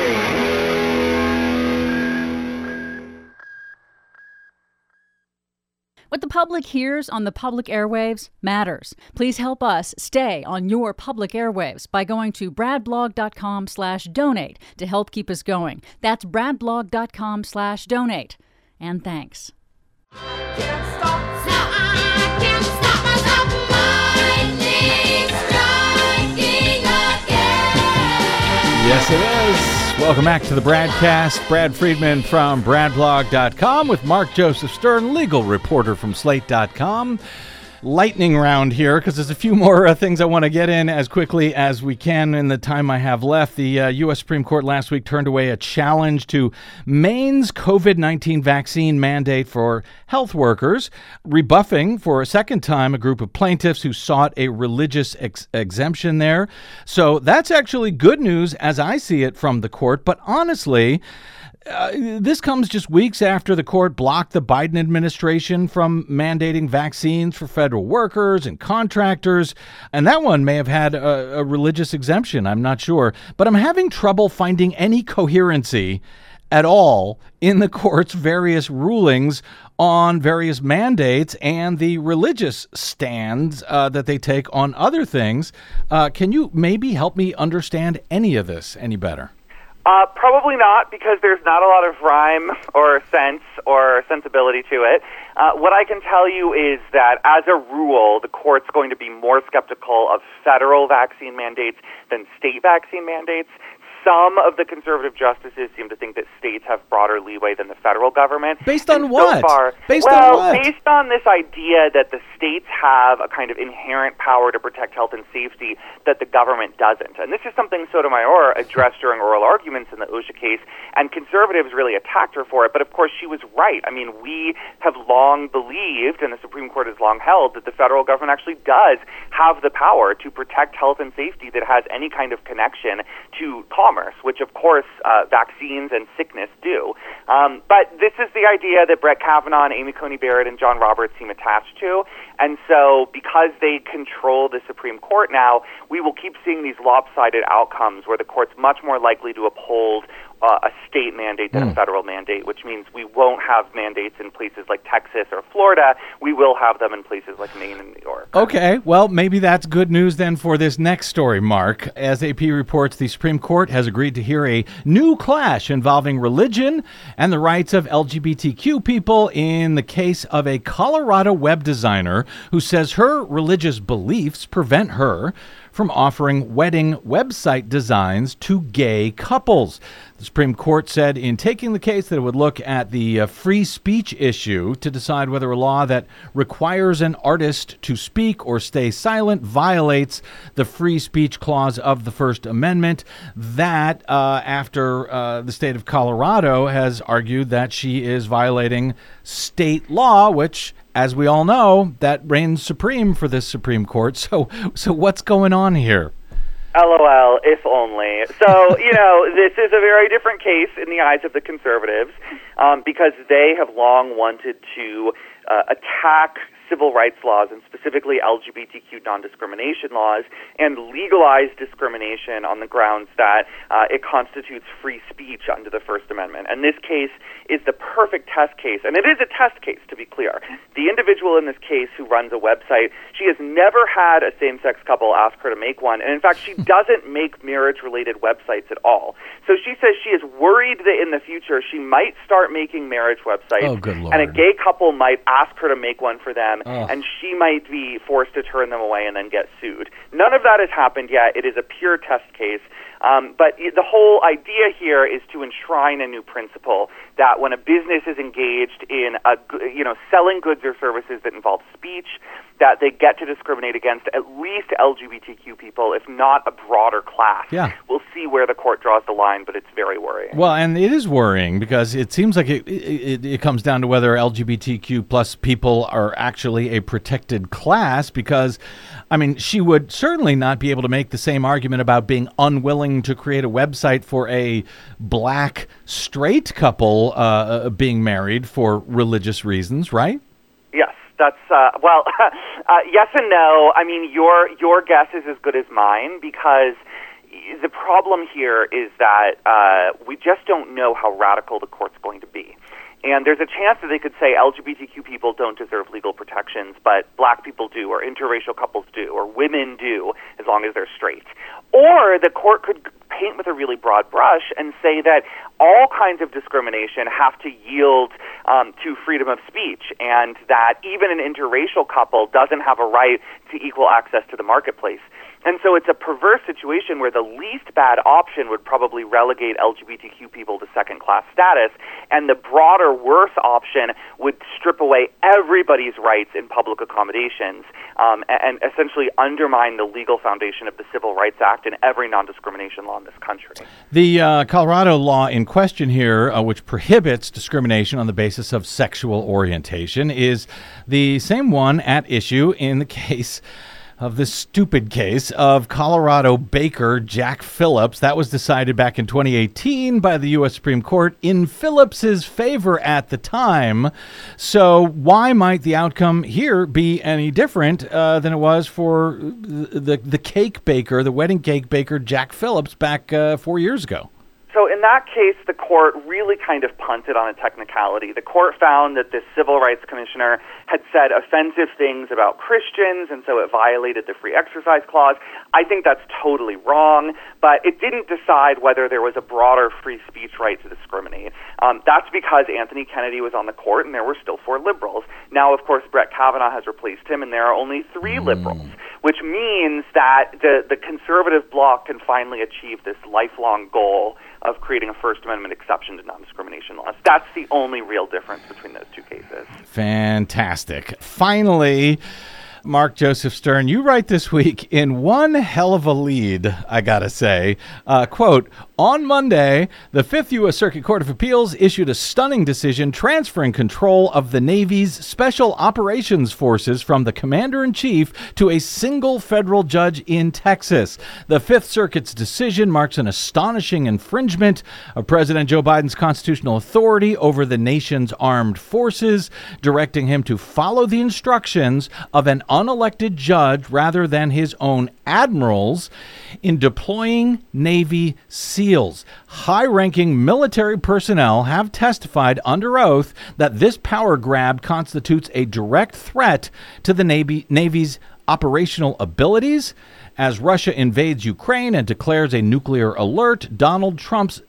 What the public hears on the public airwaves matters. Please help us stay on your public airwaves by going to bradblog.com/donate to help keep us going. That's bradblog.com/donate. And thanks. Can't stop. So I can't stop myself. Lightning striking again. Yes, it is. Welcome back to the Bradcast. Brad Friedman from bradblog.com with Mark Joseph Stern, legal reporter from Slate.com. Lightning round here, because there's a few more things I want to get in as quickly as we can in the time I have left. The U.S. Supreme Court last week turned away a challenge to Maine's COVID-19 vaccine mandate for health workers, rebuffing for a second time a group of plaintiffs who sought a religious exemption there. So that's actually good news as I see it from the court. But honestly, this comes just weeks after the court blocked the Biden administration from mandating vaccines for federal workers and contractors. And that one may have had a religious exemption. I'm not sure. But I'm having trouble finding any coherency at all in the court's various rulings on various mandates and the religious stands that they take on other things. Can you maybe help me understand any of this any better? Probably not, because there's not a lot of rhyme or sense or sensibility to it. What I can tell you is that, as a rule, the court's going to be more skeptical of federal vaccine mandates than state vaccine mandates. Some of the conservative justices seem to think that states have broader leeway than the federal government. Based on And what? So far, Based on what? Based on this idea that the states have a kind of inherent power to protect health and safety that the government doesn't. And this is something Sotomayor addressed during oral arguments in the OSHA case, and conservatives really attacked her for it. But of course, she was right. I mean, we have long believed, and the Supreme Court has long held, that the federal government actually does have the power to protect health and safety that has any kind of connection to commerce, which of course vaccines and sickness do. But this is the idea that Brett Kavanaugh and Amy Coney Barrett and John Roberts seem attached to. And so because they control the Supreme Court now, we will keep seeing these lopsided outcomes where the court's much more likely to uphold a state mandate than a federal mandate, which means we won't have mandates in places like Texas or Florida. We will have them in places like Maine and New York. Okay, well, maybe that's good news then for this next story, Mark. As AP reports, the Supreme Court has agreed to hear a new clash involving religion and the rights of LGBTQ people in the case of a Colorado web designer who says her religious beliefs prevent her from offering wedding website designs to gay couples. The Supreme Court said in taking the case that it would look at the free speech issue to decide whether a law that requires an artist to speak or stay silent violates the free speech clause of the First Amendment. That after the state of Colorado has argued that she is violating state law, which, as we all know, that reigns supreme for this Supreme Court. So what's going on here? LOL, if only. So, this is a very different case in the eyes of the conservatives because they have long wanted to attack civil rights laws, and specifically LGBTQ non-discrimination laws, and legalize discrimination on the grounds that it constitutes free speech under the First Amendment. And this case is the perfect test case, and it is a test case, to be clear. The individual in this case who runs a website, she has never had a same-sex couple ask her to make one, and in fact, she doesn't make marriage-related websites at all. So she says she is worried that in the future she might start making marriage websites, Oh, good Lord. and a gay couple might ask her to make one for them, Oh. and she might be forced to turn them away and then get sued. None of that has happened yet. It is a pure test case. But the whole idea here is to enshrine a new principle that when a business is engaged in selling goods or services that involve speech, that they get to discriminate against at least LGBTQ people, if not a broader class. Yeah. We'll see where the court draws the line, but it's very worrying. Well, and it is worrying because it seems like it comes down to whether LGBTQ plus people are actually a protected class, because, I mean, she would certainly not be able to make the same argument about being unwilling to create a website for a black straight couple being married for religious reasons, right? Yes, that's yes and no. I mean, your guess is as good as mine, because the problem here is that we just don't know how radical the court's going to be. And there's a chance that they could say LGBTQ people don't deserve legal protections, but black people do, or interracial couples do, or women do, as long as they're straight. Or the court could paint with a really broad brush and say that all kinds of discrimination have to yield to freedom of speech, and that even an interracial couple doesn't have a right to equal access to the marketplace. And so it's a perverse situation where the least bad option would probably relegate LGBTQ people to second-class status, and the broader, worse option would strip away everybody's rights in public accommodations and essentially undermine the legal foundation of the Civil Rights Act and every non-discrimination law in this country. The Colorado law in question here, which prohibits discrimination on the basis of sexual orientation, is the same one at issue in the case of this stupid case of Colorado baker Jack Phillips. That was decided back in 2018 by the U.S. Supreme Court in Phillips's favor at the time. So why might the outcome here be any different than it was for the cake baker, the wedding cake baker Jack Phillips back 4 years ago? So So in that case, the court really kind of punted on a technicality. The court found that this civil rights commissioner had said offensive things about Christians, and so it violated the free exercise clause. I think that's totally wrong, but it didn't decide whether there was a broader free speech right to discriminate. That's because Anthony Kennedy was on the court, and there were still 4 liberals. Now, of course, Brett Kavanaugh has replaced him, and there are only 3 liberals, which means that the conservative bloc can finally achieve this lifelong goal of creating a First Amendment exception to non-discrimination laws. That's the only real difference between those 2 cases. Fantastic. Finally, Mark Joseph Stern, you write this week in one hell of a lead, I gotta say, quote, on Monday, the 5th U.S. Circuit Court of Appeals issued a stunning decision transferring control of the Navy's Special Operations Forces from the Commander-in-Chief to a single federal judge in Texas. The 5th Circuit's decision marks an astonishing infringement of President Joe Biden's constitutional authority over the nation's armed forces, directing him to follow the instructions of an unelected judge rather than his own admirals in deploying Navy SEALs. High-ranking military personnel have testified under oath that this power grab constitutes a direct threat to the Navy's operational abilities. As Russia invades Ukraine and declares a nuclear alert, Donald Trump's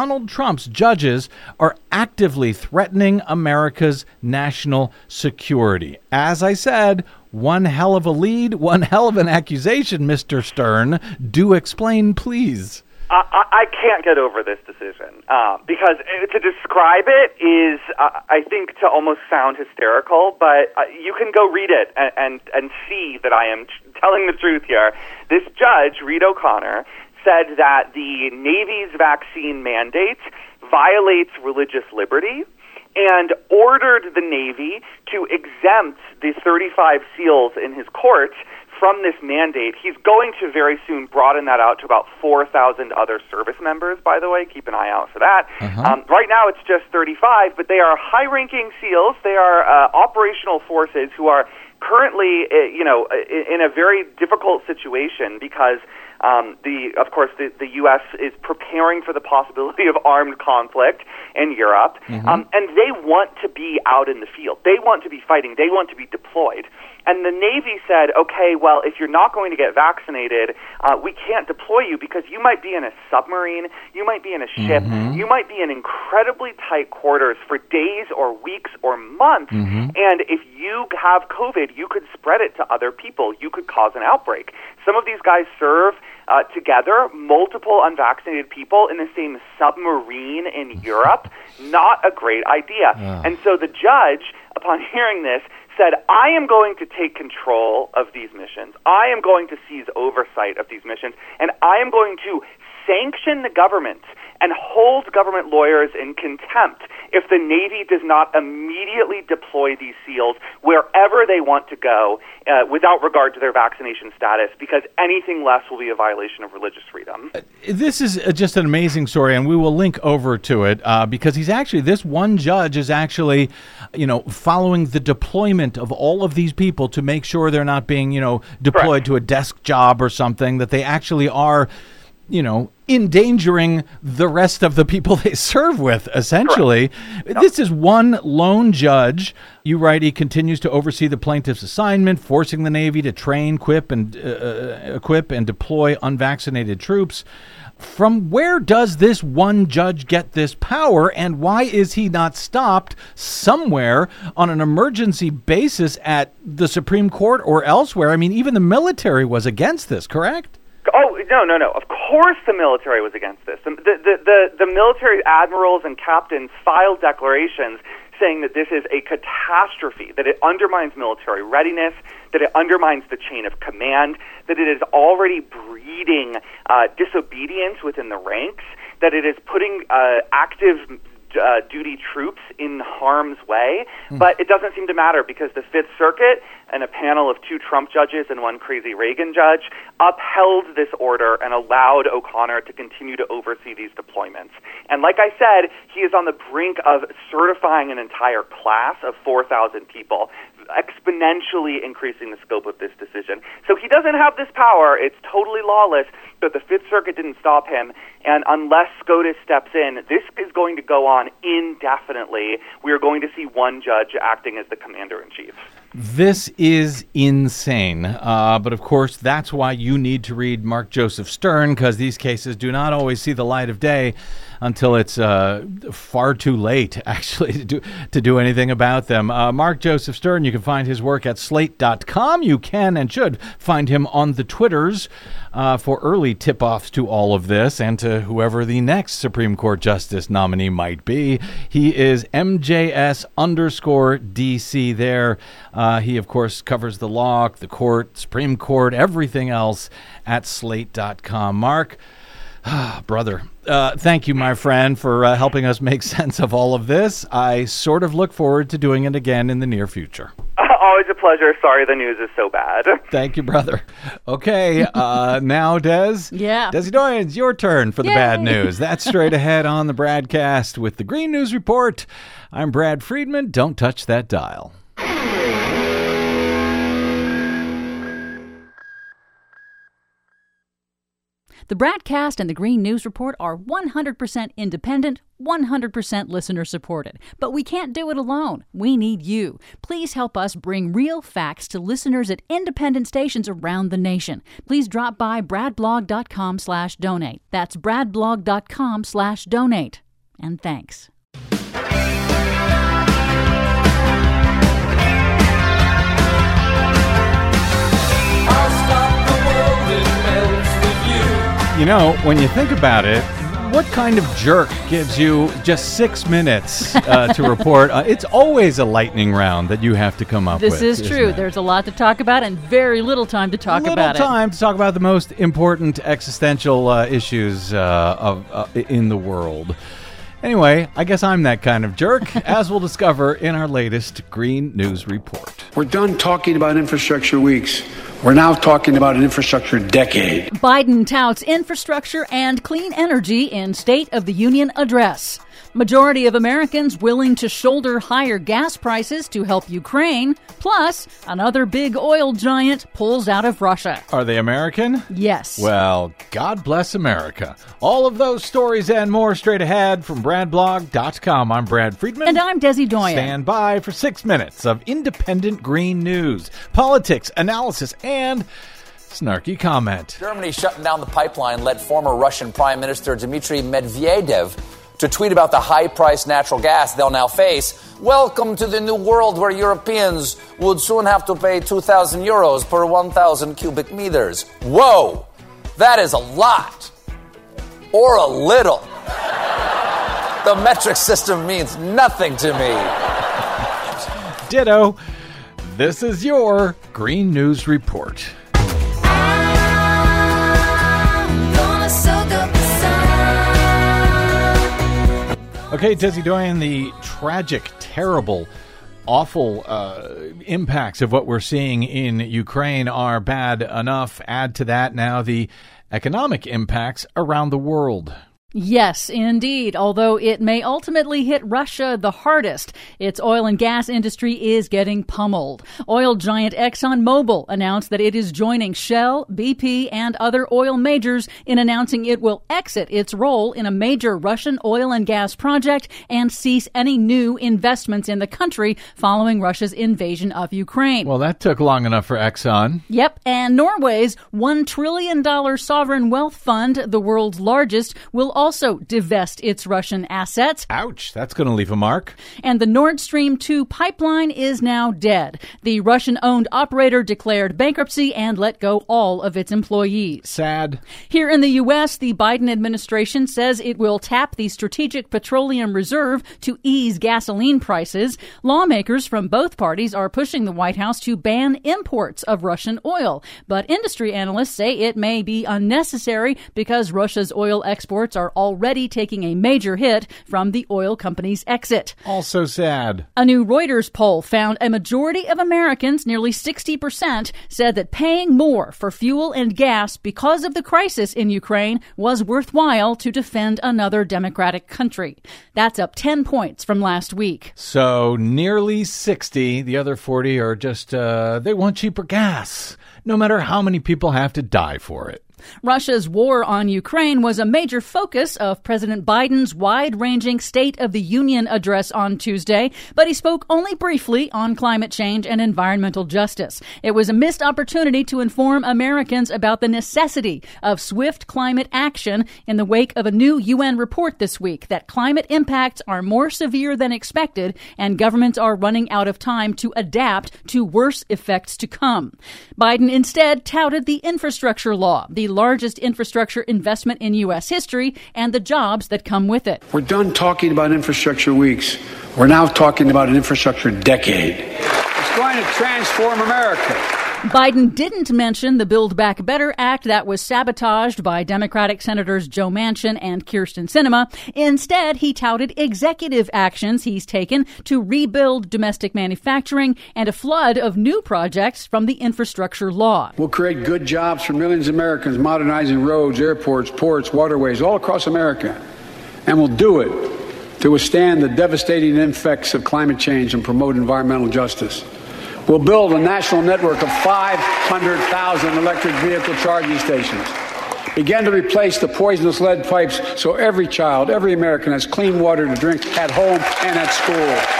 judges are actively threatening America's national security. As I said, one hell of a lead, one hell of an accusation, Mr. Stern. Do explain, please. I can't get over this decision because to describe it is, I think, to almost sound hysterical, but you can go read it and see that I am telling the truth here. This judge, Reed O'Connor, said that the Navy's vaccine mandate violates religious liberty and ordered the Navy to exempt the 35 SEALs in his court from this mandate. He's going to very soon broaden that out to about 4,000 other service members, by the way. Keep an eye out for that. Right now it's just 35, but they are high-ranking SEALs. They are operational forces who are currently, in a very difficult situation because the U.S. is preparing for the possibility of armed conflict in Europe, and they want to be out in the field. They want to be fighting. They want to be deployed. And the Navy said, okay, well, if you're not going to get vaccinated, we can't deploy you because you might be in a submarine, you might be in a ship, you might be in incredibly tight quarters for days or weeks or months, and if you have COVID, you could spread it to other people. You could cause an outbreak. Some of these guys serve together, multiple unvaccinated people in the same submarine in Europe. Not a great idea. And so the judge, upon hearing this, said, I am going to take control of these missions. I am going to seize oversight of these missions, and I am going to sanction the government and hold government lawyers in contempt if the Navy does not immediately deploy these SEALs wherever they want to go without regard to their vaccination status, because anything less will be a violation of religious freedom. This is just an amazing story, and we will link over to it because this one judge is actually, following the deployment of all of these people to make sure they're not being, deployed to a desk job or something, that they actually are, endangering the rest of the people they serve with, essentially. This is one lone judge. You write he continues to oversee the plaintiff's assignment, forcing the Navy to train, equip, and deploy unvaccinated troops. From where does this one judge get this power, and why is he not stopped somewhere on an emergency basis at the Supreme Court or elsewhere? I mean, even the military was against this, correct? Oh, no. Of course the military was against this. The military admirals and captains filed declarations saying that this is a catastrophe, that it undermines military readiness, that it undermines the chain of command, that it is already breeding disobedience within the ranks, that it is putting active duty troops in harm's way. But it doesn't seem to matter because the Fifth Circuit and a panel of 2 Trump judges and 1 crazy Reagan judge upheld this order and allowed O'Connor to continue to oversee these deployments. And like I said, he is on the brink of certifying an entire class of 4,000 people, exponentially increasing the scope of this decision. So he doesn't have this power. It's totally lawless, but the Fifth Circuit didn't stop him. And unless SCOTUS steps in, this is going to go on indefinitely. We are going to see one judge acting as the commander-in-chief. This is insane. But of course, that's why you need to read Mark Joseph Stern, because these cases do not always see the light of day until it's far too late, actually, to do anything about them. Mark Joseph Stern, you can find his work at slate.com. You can and should find him on the Twitters for early tip-offs to all of this and to whoever the next Supreme Court Justice nominee might be. He is MJS_DC there. He, of course, covers the law, the court, Supreme Court, everything else at slate.com. Mark, brother, thank you, my friend, for helping us make sense of all of this. I sort of look forward to doing it again in the near future. Always a pleasure. Sorry the news is so bad. Thank you, brother. Okay, now, Des. Yeah. Desi Doyen's your turn for the bad news. That's straight ahead on the Bradcast with the Green News Report. I'm Brad Friedman. Don't touch that dial. The Bradcast and the Green News Report are 100% independent, 100% listener supported. But we can't do it alone. We need you. Please help us bring real facts to listeners at independent stations around the nation. Please drop by bradblog.com/donate. That's bradblog.com/donate. And thanks. You know, when you think about it, what kind of jerk gives you just 6 minutes to report? It's always a lightning round that you have to come up with. This is true. There's a lot to talk about and very little time to talk about it. Little time to talk about the most important existential issues in the world. Anyway, I guess I'm that kind of jerk, as we'll discover in our latest Green News Report. We're done talking about infrastructure weeks. We're now talking about an infrastructure decade. Biden touts infrastructure and clean energy in State of the Union address. Majority of Americans willing to shoulder higher gas prices to help Ukraine. Plus, another big oil giant pulls out of Russia. Are they American? Yes. Well, God bless America. All of those stories and more straight ahead from BradBlog.com. I'm Brad Friedman. And I'm Desi Doyen. Stand by for 6 minutes of independent green news, politics, analysis, and snarky comment. Germany shutting down the pipeline led former Russian Prime Minister Dmitry Medvedev to tweet about the high-priced natural gas they'll now face. Welcome to the new world where Europeans would soon have to pay 2,000 euros per 1,000 cubic meters. Whoa! That is a lot. Or a little. The metric system means nothing to me. Ditto. This is your Green News Report. Okay, Desi Doyen, the tragic, terrible, awful impacts of what we're seeing in Ukraine are bad enough. Add to that now the economic impacts around the world. Yes, indeed. Although it may ultimately hit Russia the hardest, its oil and gas industry is getting pummeled. Oil giant ExxonMobil announced that it is joining Shell, BP, and other oil majors in announcing it will exit its role in a major Russian oil and gas project and cease any new investments in the country following Russia's invasion of Ukraine. Well, that took long enough for Exxon. Yep, and Norway's $1 trillion sovereign wealth fund, the world's largest, will also divest its Russian assets. Ouch, that's going to leave a mark. And the Nord Stream 2 pipeline is now dead. The Russian-owned operator declared bankruptcy and let go all of its employees. Sad. Here in the U.S., the Biden administration says it will tap the Strategic Petroleum Reserve to ease gasoline prices. Lawmakers from both parties are pushing the White House to ban imports of Russian oil. But industry analysts say it may be unnecessary because Russia's oil exports are are already taking a major hit from the oil company's exit. Also sad. A new Reuters poll found a majority of Americans, nearly 60%, said that paying more for fuel and gas because of the crisis in Ukraine was worthwhile to defend another democratic country. That's up 10 points from last week. So nearly 60. The other 40 are just, they want cheaper gas, no matter how many people have to die for it. Russia's war on Ukraine was a major focus of President Biden's wide-ranging State of the Union address on Tuesday, but he spoke only briefly on climate change and environmental justice. It was a missed opportunity to inform Americans about the necessity of swift climate action in the wake of a new UN report this week that climate impacts are more severe than expected and governments are running out of time to adapt to worse effects to come. Biden instead touted the infrastructure law, the largest infrastructure investment in U.S. history, and the jobs that come with it. We're done talking about infrastructure weeks. We're now talking about an infrastructure decade. It's going to transform America. Biden didn't mention the Build Back Better Act that was sabotaged by Democratic Senators Joe Manchin and Kyrsten Sinema. Instead, he touted executive actions he's taken to rebuild domestic manufacturing and a flood of new projects from the infrastructure law. We'll create good jobs for millions of Americans, modernizing roads, airports, ports, waterways, all across America. And we'll do it to withstand the devastating effects of climate change and promote environmental justice. We'll build a national network of 500,000 electric vehicle charging stations. Begin to replace the poisonous lead pipes so every child, every American has clean water to drink at home and at school.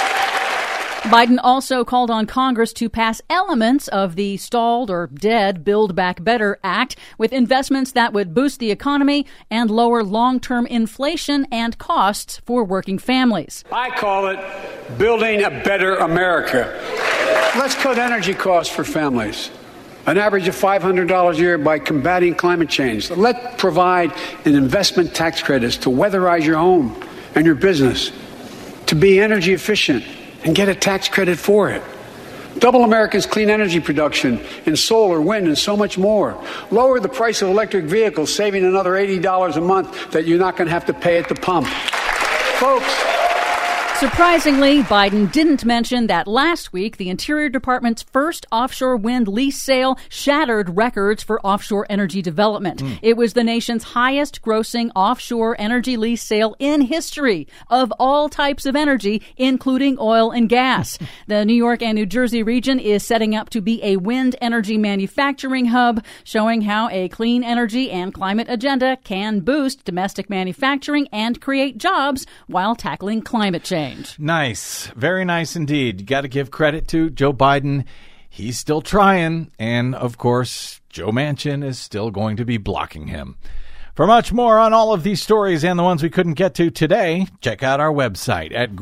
Biden also called on Congress to pass elements of the stalled or dead Build Back Better Act with investments that would boost the economy and lower long-term inflation and costs for working families. I call it building a better America. Let's cut energy costs for families, an average of $500 a year by combating climate change. Let's provide an investment tax credits to weatherize your home and your business, to be energy efficient and get a tax credit for it. Double America's clean energy production in solar, wind, and so much more. Lower the price of electric vehicles, saving another $80 a month that you're not going to have to pay at the pump. Folks, surprisingly, Biden didn't mention that last week, the Interior Department's first offshore wind lease sale shattered records for offshore energy development. It was the nation's highest grossing offshore energy lease sale in history of all types of energy, including oil and gas. The New York and New Jersey region is setting up to be a wind energy manufacturing hub, showing how a clean energy and climate agenda can boost domestic manufacturing and create jobs while tackling climate change. Nice. Very nice indeed. You got to give credit to Joe Biden. He's still trying. And, of course, Joe Manchin is still going to be blocking him. For much more on all of these stories and the ones we couldn't get to today, check out our website at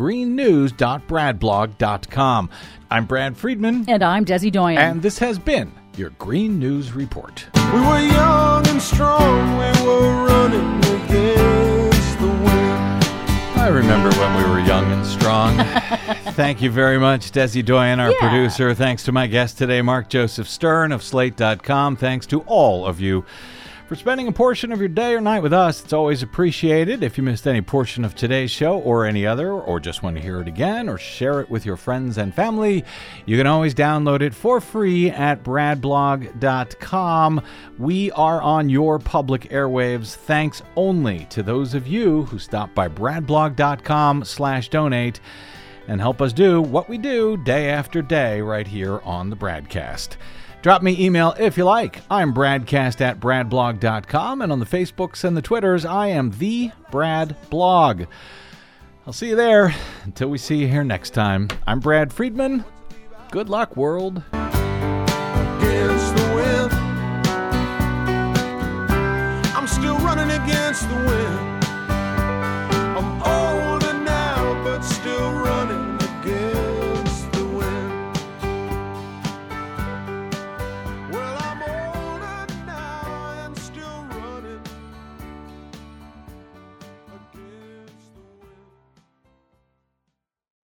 greennews.bradblog.com. I'm Brad Friedman. And I'm Desi Doyen. And this has been your Green News Report. We were young and strong, we were running against the wind. I remember when we were young and strong. Thank you very much, Desi Doyen, our producer. Thanks to my guest today, Mark Joseph Stern of Slate.com. Thanks to all of you for spending a portion of your day or night with us. It's always appreciated. If you missed any portion of today's show or any other, or just want to hear it again or share it with your friends and family, you can always download it for free at bradblog.com. We are on your public airwaves thanks only to those of you who stop by bradblog.com/donate and help us do what we do day after day right here on the Bradcast. Drop me email if you like. I'm bradcast@bradblog.com, and on the Facebooks and the Twitters, I am the Brad Blog. I'll see you there. Until we see you here next time, I'm Brad Friedman. Good luck, world. Against the